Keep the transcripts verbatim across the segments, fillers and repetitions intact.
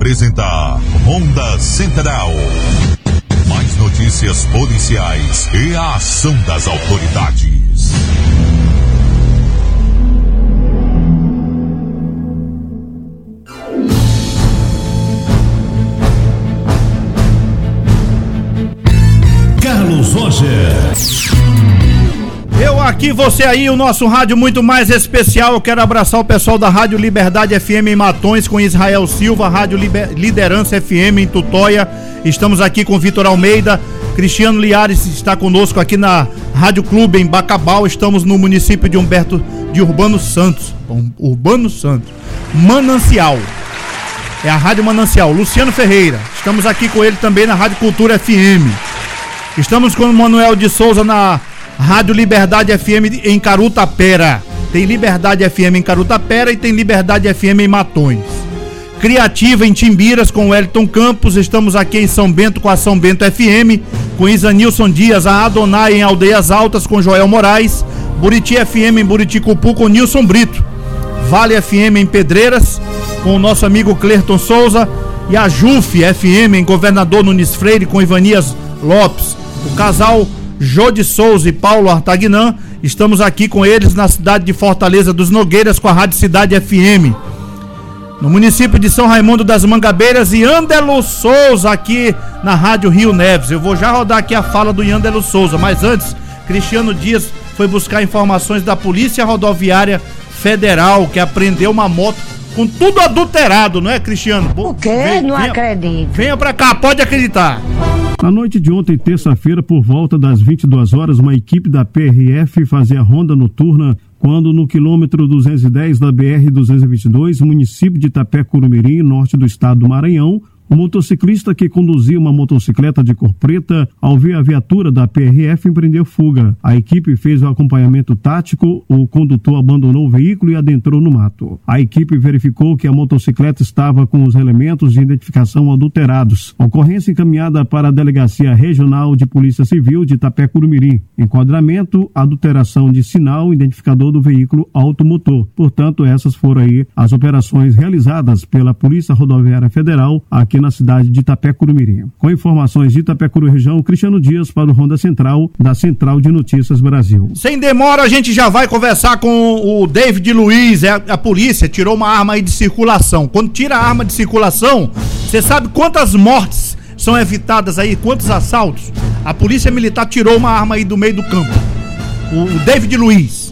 apresenta Ronda Central. Mais notícias policiais e a ação das autoridades. Carlos Roger. Eu aqui, você aí, o nosso rádio muito mais especial. Eu quero abraçar o pessoal da Rádio Liberdade F M em Matões, com Israel Silva, Rádio Liber... Liderança F M em Tutóia. Estamos aqui com Vitor Almeida, Cristiano Liares está conosco aqui na Rádio Clube em Bacabal. Estamos no município de Humberto de Urbano Santos. Urbano Santos. Manancial. É a Rádio Manancial. Luciano Ferreira. Estamos aqui com ele também na Rádio Cultura F M. Estamos com o Manuel de Souza na Rádio Liberdade F M em Carutapera. Tem Liberdade F M em Carutapera e tem Liberdade F M em Matões. Criativa em Timbiras com Wellington Campos. Estamos aqui em São Bento com a São Bento F M, com Isanilson Dias, a Adonai em Aldeias Altas com Joel Moraes. Buriti F M em Buriticupu com Nilson Brito. Vale F M em Pedreiras com o nosso amigo Clerton Souza. E a Juf F M em Governador Nunes Freire com Ivanias Lopes. O casal Jô de Souza e Paulo Artagnan, estamos aqui com eles na cidade de Fortaleza dos Nogueiras com a Rádio Cidade F M. No município de São Raimundo das Mangabeiras, e Yandelo Souza aqui na Rádio Rio Neves. Eu vou já rodar aqui a fala do Yandelo Souza, mas antes, Cristiano Dias foi buscar informações da Polícia Rodoviária Federal, que apreendeu uma moto com tudo adulterado, não é, Cristiano? O quê? Vem, não venha, acredito. Venha pra cá, pode acreditar. Na noite de ontem, terça-feira, por volta das vinte e duas horas, uma equipe da P R F fazia ronda noturna quando no quilômetro duzentos e dez da B R duzentos e vinte e dois, município de Itapé-Curumirim, norte do estado do Maranhão, o motociclista que conduzia uma motocicleta de cor preta, ao ver a viatura da P R F, empreendeu fuga. A equipe fez o acompanhamento tático, o condutor abandonou o veículo e adentrou no mato. A equipe verificou que a motocicleta estava com os elementos de identificação adulterados. Ocorrência encaminhada para a Delegacia Regional de Polícia Civil de Itapé-Curumirim. Enquadramento, adulteração de sinal identificador do veículo automotor. Portanto, essas foram aí as operações realizadas pela Polícia Rodoviária Federal aqui na cidade de Itapé-Curumirim. Com informações de Itapé-Curu Região, Cristiano Dias para o Ronda Central, da Central de Notícias Brasil. Sem demora, a gente já vai conversar com o David Luiz. É, a polícia tirou uma arma aí de circulação. Quando tira a arma de circulação, você sabe quantas mortes são evitadas aí, quantos assaltos? A Polícia Militar tirou uma arma aí do meio do campo. O David Luiz.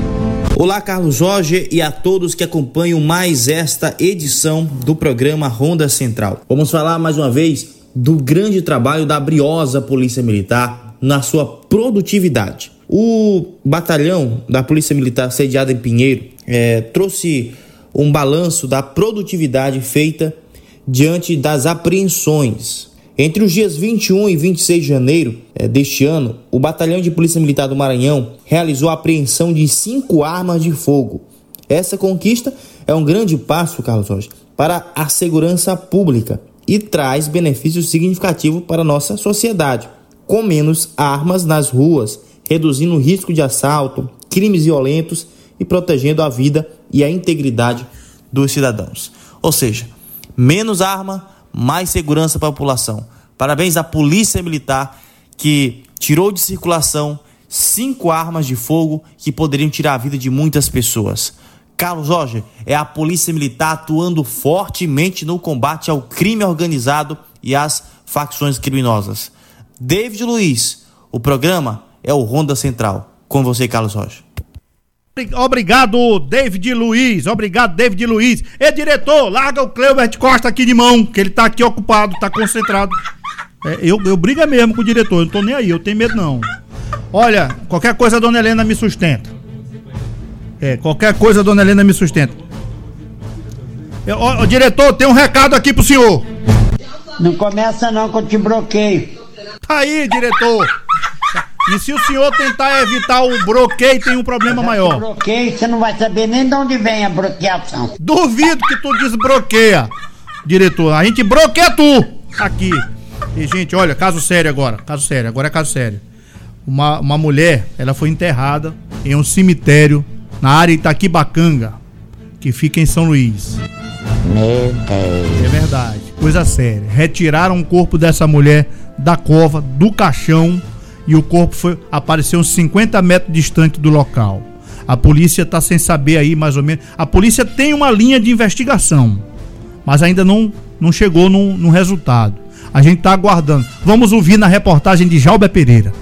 Olá, Carlos Jorge, e a todos que acompanham mais esta edição do programa Ronda Central. Vamos falar mais uma vez do grande trabalho da briosa Polícia Militar na sua produtividade. O batalhão da Polícia Militar sediado em Pinheiro é, trouxe um balanço da produtividade feita diante das apreensões. Entre os dias vinte e um e vinte e seis de janeiro é, deste ano, o Batalhão de Polícia Militar do Maranhão realizou a apreensão de cinco armas de fogo. Essa conquista é um grande passo, Carlos Rocha, para a segurança pública e traz benefícios significativos para a nossa sociedade, com menos armas nas ruas, reduzindo o risco de assalto, crimes violentos e protegendo a vida e a integridade dos cidadãos. Ou seja, menos arma, mais segurança para a população. Parabéns à Polícia Militar, que tirou de circulação cinco armas de fogo que poderiam tirar a vida de muitas pessoas. Carlos Jorge, é a Polícia Militar atuando fortemente no combate ao crime organizado e às facções criminosas. David Luiz, o programa é o Ronda Central. Com você, Carlos Jorge. Obrigado, David Luiz. Obrigado, David Luiz. Ei, diretor, larga o Cleubert Costa aqui de mão, que ele tá aqui ocupado, tá concentrado. É, eu, eu brigo mesmo com o diretor, eu não tô nem aí, eu tenho medo não. Olha, qualquer coisa a dona Helena me sustenta. É, qualquer coisa a dona Helena me sustenta. Eu, ó, ó, diretor, tem um recado aqui pro senhor. Não começa não que eu te bloqueio. Tá aí, diretor. E se o senhor tentar evitar o bloqueio, tem um problema maior. Bloqueio, você não vai saber nem de onde vem a bloqueação. Duvido que tu desbloqueia, diretor. A gente bloqueia tu aqui. E, gente, olha, caso sério agora. Caso sério, agora é caso sério. Uma, uma mulher, ela foi enterrada em um cemitério na área Itaquibacanga, que fica em São Luís. Meu Deus. É verdade. coisa séria. Retiraram o corpo dessa mulher da cova, do caixão, e o corpo foi, apareceu uns cinquenta metros distante do local. A polícia está sem saber aí mais ou menos. A polícia tem uma linha de investigação, mas ainda não, não chegou no, no resultado. A gente está aguardando. Vamos ouvir na reportagem de Jalber Pereira.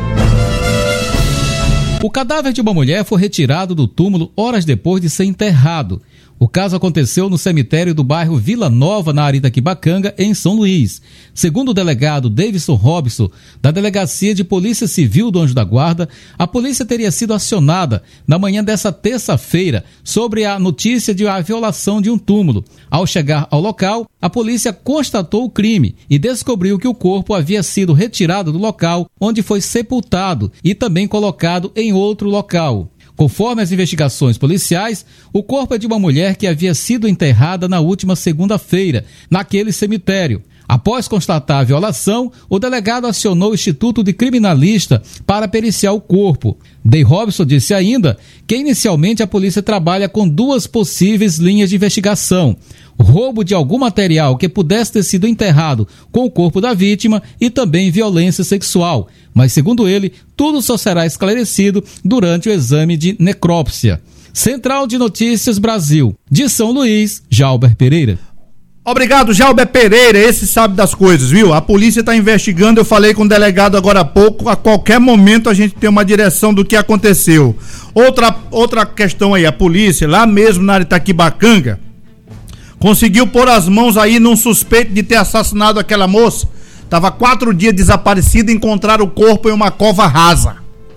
O cadáver de uma mulher foi retirado do túmulo horas depois de ser enterrado. O caso aconteceu no cemitério do bairro Vila Nova, na Aritaquibacanga, em São Luís. Segundo o delegado Davidson Robson, da Delegacia de Polícia Civil do Anjo da Guarda, a polícia teria sido acionada na manhã dessa terça-feira sobre a notícia de a violação de um túmulo. Ao chegar ao local, a polícia constatou o crime e descobriu que o corpo havia sido retirado do local onde foi sepultado e também colocado em outro local. Conforme as investigações policiais, o corpo é de uma mulher que havia sido enterrada na última segunda-feira, naquele cemitério. Após constatar a violação, o delegado acionou o Instituto de Criminalista para periciar o corpo. Dei Robson disse ainda que inicialmente a polícia trabalha com duas possíveis linhas de investigação: roubo de algum material que pudesse ter sido enterrado com o corpo da vítima e também violência sexual. Mas, segundo ele, tudo só será esclarecido durante o exame de necrópsia. Central de Notícias Brasil, de São Luís, Jalber Pereira. Obrigado, Jalber Pereira, esse sabe das coisas, viu? A polícia está investigando, eu falei com o delegado agora há pouco, a qualquer momento a gente tem uma direção do que aconteceu. Outra, outra questão aí, a polícia, lá mesmo na Aritaquibacanga, conseguiu pôr as mãos aí num suspeito de ter assassinado aquela moça. Tava quatro dias desaparecida e encontraram o corpo em uma cova rasa.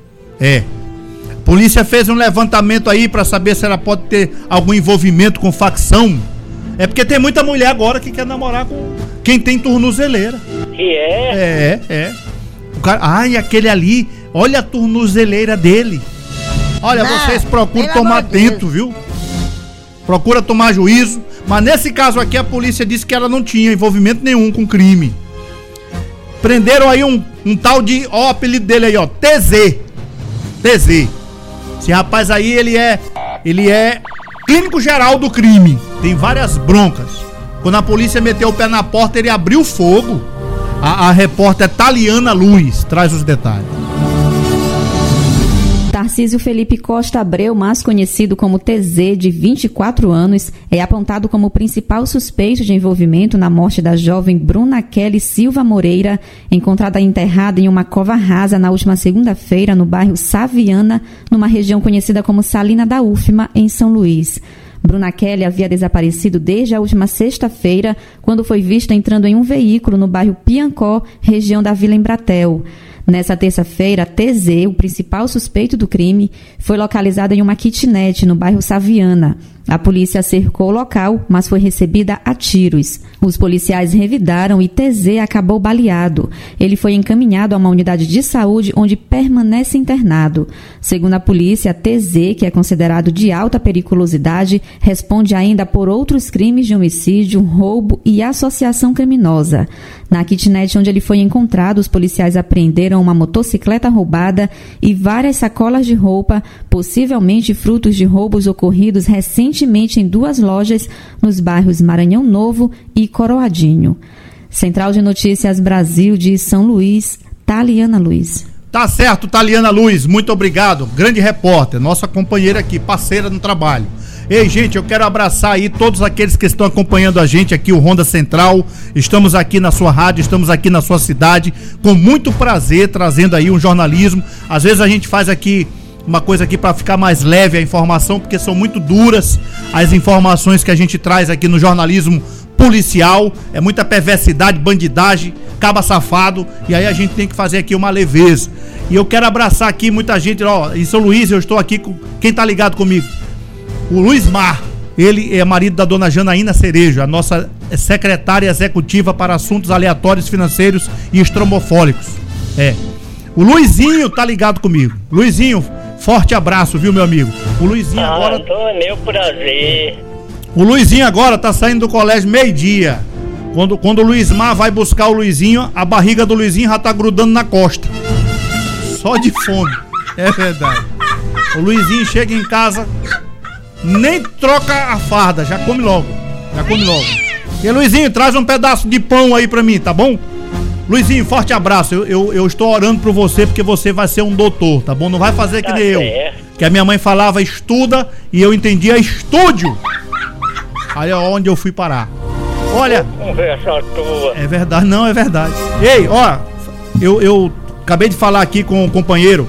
É. A polícia fez um levantamento aí para saber se ela pode ter algum envolvimento com facção. É porque tem muita mulher agora que quer namorar com quem tem tornozeleira. E é? É, é. O cara, ai, aquele ali, olha a tornozeleira dele. Olha, não, vocês procuram tomar atento, viu? Procura tomar juízo. Mas nesse caso aqui a polícia disse que ela não tinha envolvimento nenhum com crime. Prenderam aí um, um tal de, ó, o apelido dele aí, ó, T Z. T Z. Esse rapaz aí, ele é, ele é clínico geral do crime. Tem várias broncas. Quando a polícia meteu o pé na porta, ele abriu fogo. A, a repórter Taliana Luiz traz os detalhes. Tarcísio Felipe Costa Abreu, mais conhecido como T Z, de vinte e quatro anos, é apontado como principal suspeito de envolvimento na morte da jovem Bruna Kelly Silva Moreira, encontrada enterrada em uma cova rasa na última segunda-feira no bairro Saviana, numa região conhecida como Salina da Ufma, em São Luís. Bruna Kelly havia desaparecido desde a última sexta-feira, quando foi vista entrando em um veículo no bairro Piancó, região da Vila Embratel. Nessa terça-feira, T Z, o principal suspeito do crime, foi localizado em uma kitnet no bairro Saviana. A polícia cercou o local, mas foi recebida a tiros. Os policiais revidaram e T Z acabou baleado. Ele foi encaminhado a uma unidade de saúde onde permanece internado. Segundo a polícia, T Z, que é considerado de alta periculosidade, responde ainda por outros crimes de homicídio, roubo e associação criminosa. Na kitnet onde ele foi encontrado, os policiais apreenderam uma motocicleta roubada e várias sacolas de roupa, possivelmente frutos de roubos ocorridos recentemente em duas lojas nos bairros Maranhão Novo e Coroadinho. Central de Notícias Brasil, de São Luís, Taliana Luiz. Tá certo, Taliana Luiz, muito obrigado. Grande repórter, nossa companheira aqui, parceira no trabalho. Ei, gente, eu quero abraçar aí todos aqueles que estão acompanhando a gente aqui, o Ronda Central. Estamos aqui na sua rádio, estamos aqui na sua cidade, com muito prazer, trazendo aí um jornalismo. Às vezes a gente faz aqui uma coisa aqui para ficar mais leve a informação, porque são muito duras as informações que a gente traz aqui no jornalismo policial. É muita perversidade, bandidagem, caba safado, e aí a gente tem que fazer aqui uma leveza. E eu quero abraçar aqui muita gente, ó, em São Luís eu estou aqui com quem tá ligado comigo. O Luiz Mar, ele é marido da dona Janaína Cerejo, a nossa secretária executiva para assuntos aleatórios financeiros e estromofólicos. É. O Luizinho tá ligado comigo. Luizinho, forte abraço, viu, meu amigo? O Luizinho ah, agora... então é meu prazer. O Luizinho agora tá saindo do colégio meio-dia. Quando, quando o Luiz Mar vai buscar o Luizinho, a barriga do Luizinho já tá grudando na costa. Só de fome. É verdade. O Luizinho chega em casa... Nem troca a farda, já come logo. Já come logo. E Luizinho, traz um pedaço de pão aí pra mim, tá bom? Luizinho, forte abraço. Eu, eu, eu estou orando por você porque você vai ser um doutor, tá bom? Não vai fazer que nem eu. Que a minha mãe falava estuda e eu entendia estúdio. Aí é onde eu fui parar. Olha. Conversa tua. É verdade, não, é verdade. Ei, ó, eu, eu acabei de falar aqui com o companheiro,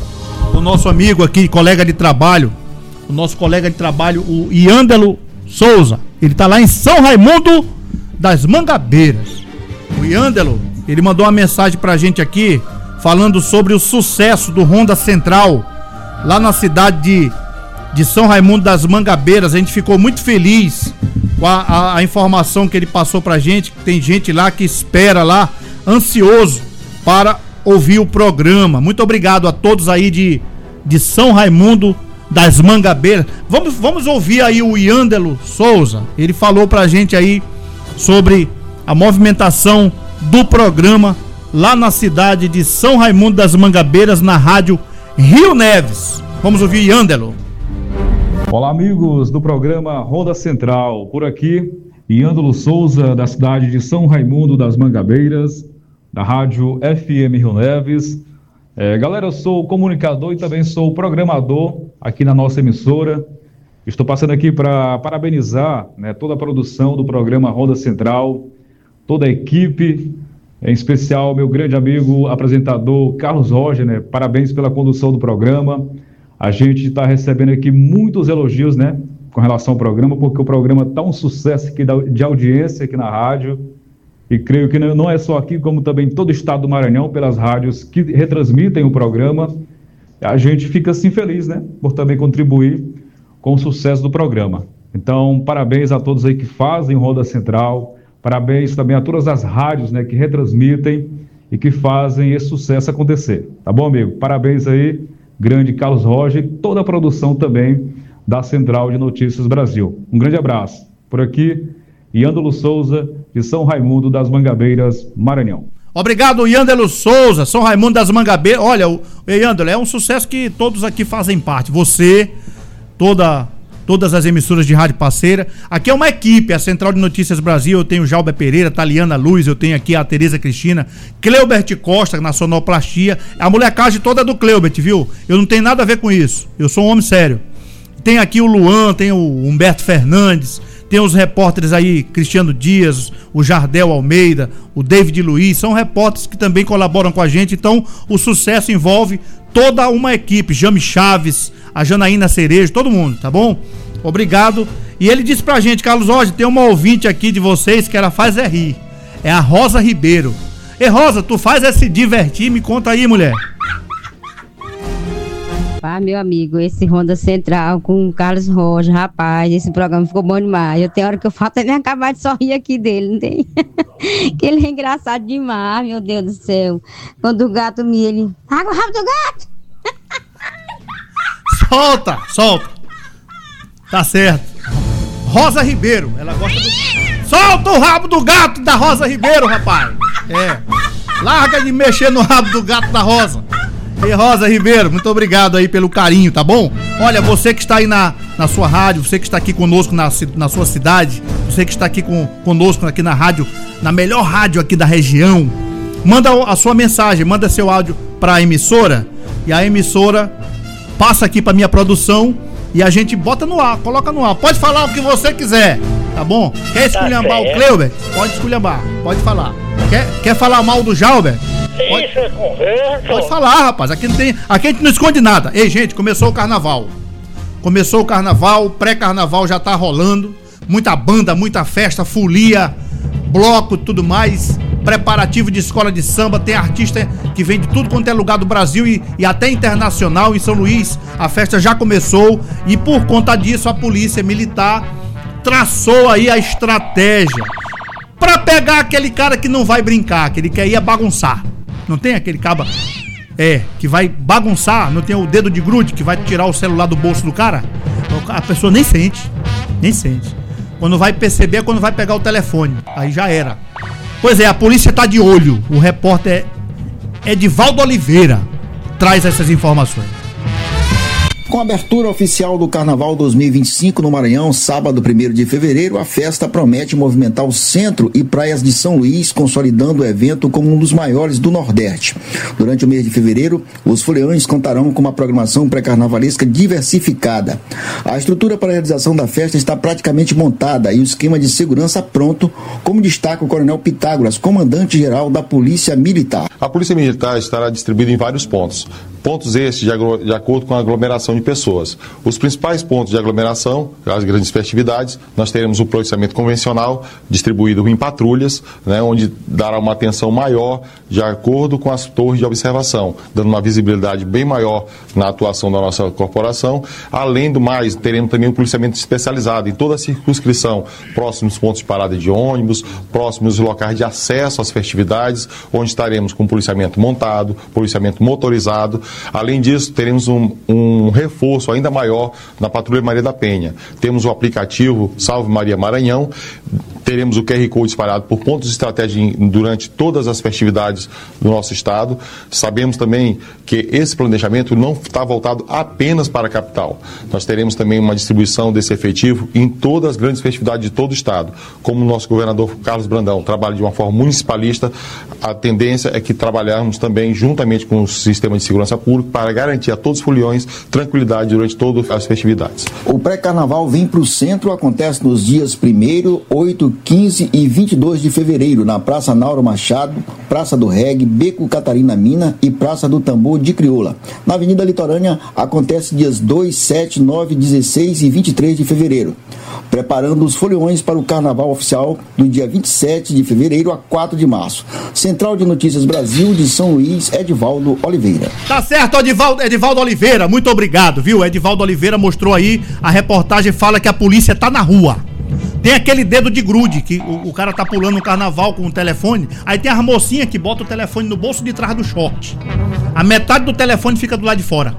o nosso amigo aqui, colega de trabalho, o nosso colega de trabalho, o Iândelo Souza. Ele tá lá em São Raimundo das Mangabeiras. O Iândelo, ele mandou uma mensagem pra gente aqui, falando sobre o sucesso do Honda Central, lá na cidade de, de São Raimundo das Mangabeiras. A gente ficou muito feliz com a, a, a informação que ele passou pra gente, que tem gente lá que espera lá, ansioso para ouvir o programa. Muito obrigado a todos aí de, de São Raimundo das Mangabeiras. Vamos, vamos ouvir aí o Iândelo Souza. Ele falou pra gente aí sobre a movimentação do programa lá na cidade de São Raimundo das Mangabeiras, na rádio Rio Neves. Vamos ouvir Iândelo. Olá, amigos do programa Honda Central. Por aqui, Iândelo Souza, da cidade de São Raimundo das Mangabeiras, da rádio F M Rio Neves. É, galera, eu sou comunicador e também sou programador aqui na nossa emissora. Estou passando aqui para parabenizar, né, toda a produção do programa Honda Central, toda a equipe, em especial meu grande amigo apresentador Carlos Roger, né? Parabéns pela condução do programa. A gente está recebendo aqui muitos elogios, né, com relação ao programa, porque o programa está um sucesso aqui de audiência aqui na rádio. E creio que não é só aqui, como também em todo o estado do Maranhão, pelas rádios que retransmitem o programa. A gente fica assim feliz, né, por também contribuir com o sucesso do programa. Então, parabéns a todos aí que fazem o Honda Central. Parabéns também a todas as rádios, né, que retransmitem e que fazem esse sucesso acontecer. Tá bom, amigo? Parabéns aí, grande Carlos Roger e toda a produção também da Central de Notícias Brasil. Um grande abraço. Por aqui, Iândelo Souza, de São Raimundo das Mangabeiras, Maranhão. Obrigado, Iândelo Souza, São Raimundo das Mangabeiras. Olha, o Iândelo, é um sucesso que todos aqui fazem parte. Você, toda... todas as emissoras de rádio parceira. Aqui é uma equipe, a Central de Notícias Brasil. Eu tenho o Jalber Pereira, Taliana Luz, eu tenho aqui a Tereza Cristina, Cleubert Costa, na sonoplastia. A molecagem toda é do Cleubert, viu? Eu não tenho nada a ver com isso. Eu sou um homem sério. Tem aqui o Luan, tem o Humberto Fernandes, tem os repórteres aí, Cristiano Dias, o Jardel Almeida, o David Luiz, são repórteres que também colaboram com a gente. Então, o sucesso envolve toda uma equipe, Jame Chaves, a Janaína Cerejo, todo mundo, tá bom? Obrigado. E ele disse pra gente, Carlos Roger, tem uma ouvinte aqui de vocês que ela faz é rir. É a Rosa Ribeiro. Ei, Rosa, tu faz é se divertir, me conta aí, mulher. Ah, meu amigo, esse Honda Central com o Carlos Roger, rapaz, esse programa ficou bom demais. Eu tenho hora que eu falta me acabar de sorrir aqui dele, não tem? Que ele é engraçado demais, meu Deus do céu. Quando o gato me, ele... Água, o rabo do gato! Solta, solta. Tá certo. Rosa Ribeiro, ela gosta do... Solta o rabo do gato da Rosa Ribeiro, rapaz. É. Larga de mexer no rabo do gato da Rosa. E Rosa Ribeiro, muito obrigado aí pelo carinho, tá bom? Olha, você que está aí na, na sua rádio, você que está aqui conosco na, na sua cidade, você que está aqui com, conosco aqui na rádio, na melhor rádio aqui da região, manda a sua mensagem, manda seu áudio para a emissora, e a emissora passa aqui para minha produção e a gente bota no ar, coloca no ar. Pode falar o que você quiser, tá bom? Quer esculhambar o Cleuber? Pode esculhambar, pode falar. Quer, quer falar mal do Jalber? Pode, Isso é conversa. Pode falar, rapaz. Aqui não tem, aqui a gente não esconde nada. Ei, gente, começou o carnaval. Começou o carnaval, pré-carnaval já tá rolando. Muita banda, muita festa, folia, bloco, tudo mais. Preparativo de escola de samba. Tem artista que vem de tudo quanto é lugar do Brasil e, e até internacional. Em São Luís, a festa já começou. E por conta disso, a polícia militar traçou aí a estratégia pra pegar aquele cara que não vai brincar, que ele quer ir bagunçar. Não tem aquele caba, é, que vai bagunçar, não tem o dedo de grude que vai tirar o celular do bolso do cara? A pessoa nem sente, nem sente. Quando vai perceber é quando vai pegar o telefone, aí já era. Pois é, a polícia tá de olho. O repórter Edivaldo Oliveira traz essas informações. Com a abertura oficial do Carnaval dois mil e vinte e cinco no Maranhão, sábado primeiro de fevereiro, a festa promete movimentar o centro e praias de São Luís, consolidando o evento como um dos maiores do Nordeste. Durante o mês de fevereiro, os foliões contarão com uma programação pré-carnavalesca diversificada. A estrutura para a realização da festa está praticamente montada e o esquema de segurança pronto, como destaca o Coronel Pitágoras, comandante-geral da Polícia Militar. A Polícia Militar estará distribuída em vários pontos. Pontos estes de, de acordo com a aglomeração de pessoas. Os principais pontos de aglomeração, as grandes festividades, nós teremos o policiamento convencional distribuído em patrulhas, né, onde dará uma atenção maior de acordo com as torres de observação, dando uma visibilidade bem maior na atuação da nossa corporação. Além do mais, teremos também um policiamento especializado em toda a circunscrição, próximos pontos de parada de ônibus, próximos locais de acesso às festividades, onde estaremos com policiamento montado, policiamento motorizado. Além disso, teremos um, um reforço ainda maior na Patrulha Maria da Penha. Temos o aplicativo Salve Maria Maranhão, teremos o Q R Code espalhado por pontos de estratégia durante todas as festividades do nosso estado. Sabemos também que esse planejamento não está voltado apenas para a capital. Nós teremos também uma distribuição desse efetivo em todas as grandes festividades de todo o estado. Como o nosso governador Carlos Brandão trabalha de uma forma municipalista, a tendência é que trabalharmos também juntamente com o sistema de segurança pública para garantir a todos os foliões tranquilidade durante todas as festividades. O pré-carnaval vem para o centro, acontece nos dias primeiro, oito, quinze e vinte e dois de fevereiro, na Praça Nauro Machado, Praça do Reggae, Beco Catarina Mina e Praça do Tambor de Crioula. Na Avenida Litorânea acontece dias dois, sete, nove, dezesseis e vinte e três de fevereiro, preparando os foliões para o Carnaval oficial do dia vinte e sete de fevereiro a quatro de março. Central de Notícias Brasil de São Luís, Edivaldo Oliveira. Tá certo, Edivaldo, Edivaldo Oliveira, muito obrigado, viu? Edivaldo Oliveira mostrou aí, a reportagem fala que a polícia tá na rua. Tem aquele dedo de grude, que o, o cara tá pulando no carnaval com o telefone, aí tem as mocinhas que botam o telefone no bolso de trás do short. A metade do telefone fica do lado de fora.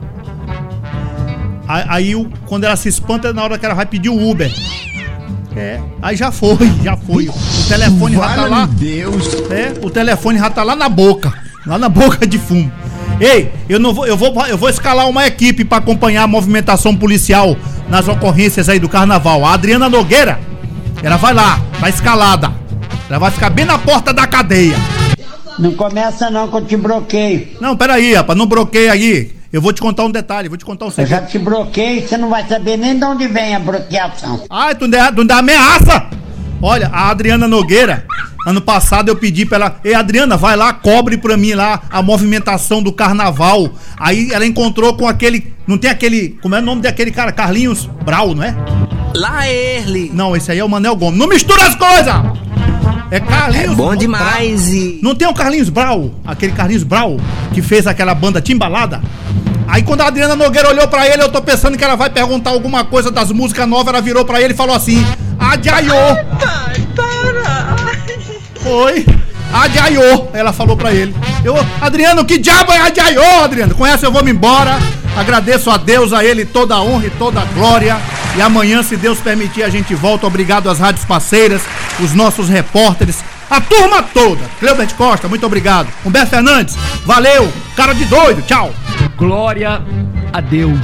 Aí, aí o, quando ela se espanta, é na hora que ela vai pedir o Uber. É, aí já foi, já foi. O telefone já tá lá. Deus. É, o telefone já tá lá na boca, lá na boca de fumo. Ei, eu não vou, eu vou, eu vou escalar uma equipe para acompanhar a movimentação policial nas ocorrências aí do carnaval. A Adriana Nogueira, ela vai lá, tá escalada. Ela vai ficar bem na porta da cadeia. Não começa não que eu te bloqueio. Não, peraí, rapaz, não bloqueia aí. Eu vou te contar um detalhe, vou te contar um segredo. Eu já te bloqueei, você não vai saber nem de onde vem a bloqueação. Ai, tu não dá ameaça! Olha, a Adriana Nogueira, ano passado eu pedi pra ela, ei Adriana, vai lá, cobre pra mim lá a movimentação do carnaval. Aí ela encontrou com aquele, não tem aquele, como é o nome daquele cara? Carlinhos Brau, não é? Lá ele. Não, esse aí é o Manel Gomes. Não mistura as coisas! É Carlinhos. É bom demais. E... Não tem o Carlinhos Brau, aquele Carlinhos Brau que fez aquela banda Timbalada? Aí quando a Adriana Nogueira olhou pra ele, eu tô pensando que ela vai perguntar alguma coisa das músicas novas, ela virou pra ele e falou assim: Adiaiô! Pai, para! Foi, Adiaiô! Ela falou pra ele. Eu, Adriano, que diabo é Adiaiô, Adriano? Com essa eu vou me embora. Agradeço a Deus, a ele toda a honra e toda a glória. E amanhã, se Deus permitir, a gente volta. Obrigado às rádios parceiras, os nossos repórteres, a turma toda. Cleubert Costa, muito obrigado. Humberto Fernandes, valeu. Cara de doido, tchau. Glória a Deus.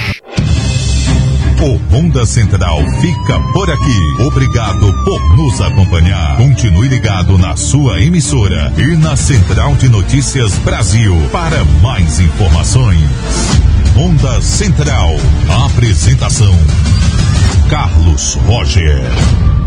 O Ronda Central fica por aqui. Obrigado por nos acompanhar. Continue ligado na sua emissora e na Central de Notícias Brasil para mais informações. Ronda Central. Apresentação: Carlos Roger.